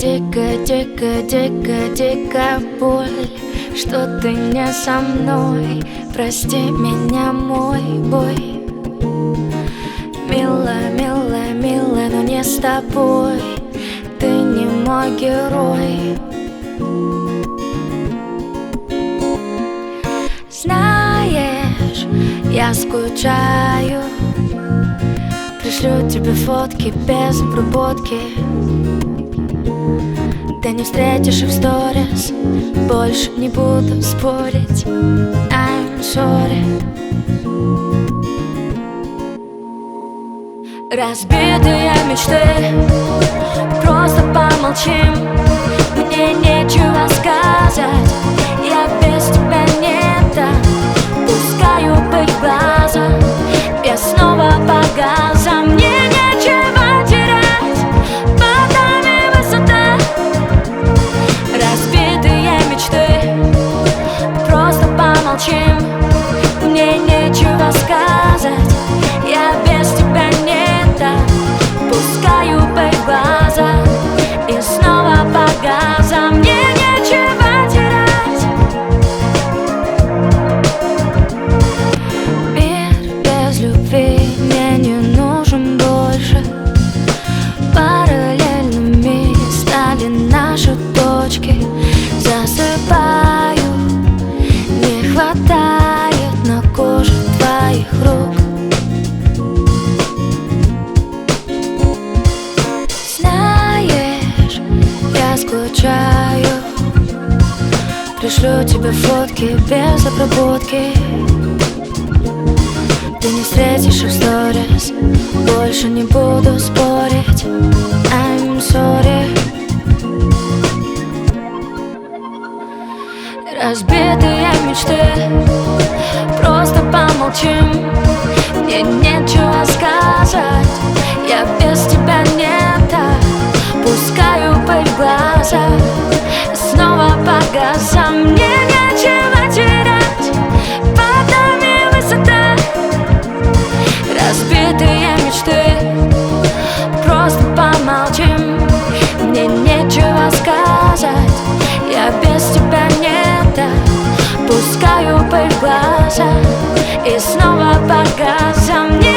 Дико, дико, дико, дико боль, что ты не со мной. Прости меня, мой бой. Милая, милая, милая, но не с тобой. Ты не мой герой. Знаешь, я скучаю. Пришлю тебе фотки без обработки. Ты не встретишь их в сторис. Больше не буду спорить. I'm sorry. Разбитые мечты, просто помолчим. Мне нечего сказать, я без тебя не так. Пускаю быть в глаза, я снова по газам. Мне нечего терять, под нами высота. Разбитые мечты, просто помолчим. Мне нечего сказать, я без тебя не так. Пускаю быть в глаза и снова по газам. Мне нечего терять. Мир без любви мне не нужен больше. Параллельными стали наши точки. Засыпаю, не хватает на коже твоих рук. Знаешь, я скучаю. Пришлю тебе фотки без обработки. Ты не встретишь их в сторис. Больше не буду спорить. I'm sorry. Разбитые мечты, просто помолчим. Мне нечего сказать, я без тебя не так. Пускаю пыль в глаза, снова по газам. Мне нечего терять, под нами высота. Разбитые мечты, просто помолчим. Мне нечего сказать, я без тебя не так. Пускаю пыль в глаза и снова по газам.